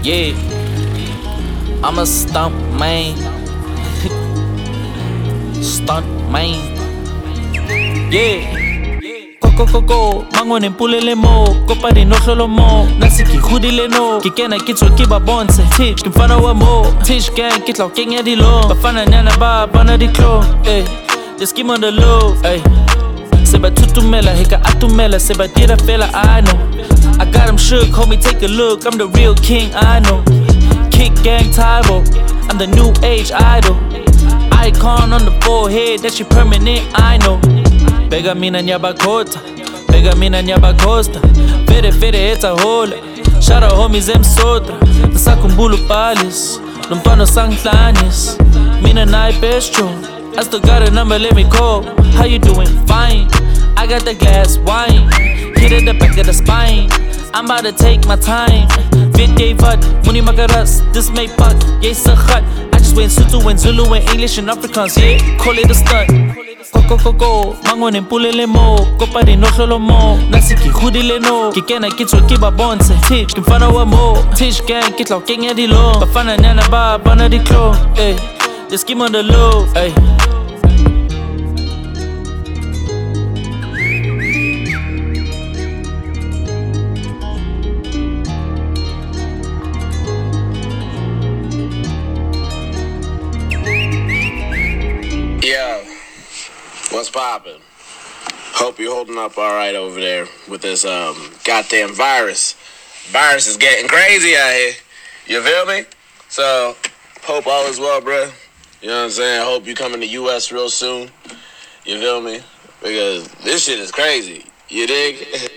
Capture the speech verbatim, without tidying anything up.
Yeah, I'm a stunt man. Stunt man. Yeah. Go go go, mangwane mpulele mo, kopani no hlolo mo, nasi ki hudile no, ki kena ki tswe ki ba bontshe, teach ki mfana wa mo, teach gang ki tla kenya di lo, bafana nyana ba bana di klo, eh, just keep on the low, eh. Seba tutumela, heka atumela, seba tira fela, I know. I got him shook, homie, take a look, I'm the real king, I know. Kick gang Tybo, I'm the new age idol. Icon on the forehead, that shit permanent, I know. Pega mina nyabakota, pega mina nyabakosta. Fere fere it's a hole. Shout out homies M Sotra, Nasakumbulu Palace, Lumpano Sanklanis, Mina Nai Bestro. I still got a number, let me call. How you doing? Fine. I got the glass wine, hit at the back of the spine. I'm about to take my time. Vinte vat, muni makaras, this may fuck, yes a hut. I just went Sutu and Zulu and English and Afrikaans, yeah, call it a stunt. Go go go go, mangwane mpulele mo, kopani no hlolo mo, nasi ki hudile no, ki kena ki tswe ki ba bontshe, teach ki mfana wa mo, teach gang ki tla kenya di lo, bafana nyana ba bana di klo, eh, just keep on the low, eh. Yo, what's poppin'? Hope you're holding up all right over there with this um goddamn virus. Virus is getting crazy out here. You feel me? So, hope all is well, bruh. You know what I'm saying? Hope you come in the U S real soon. You feel me? Because this shit is crazy. You dig?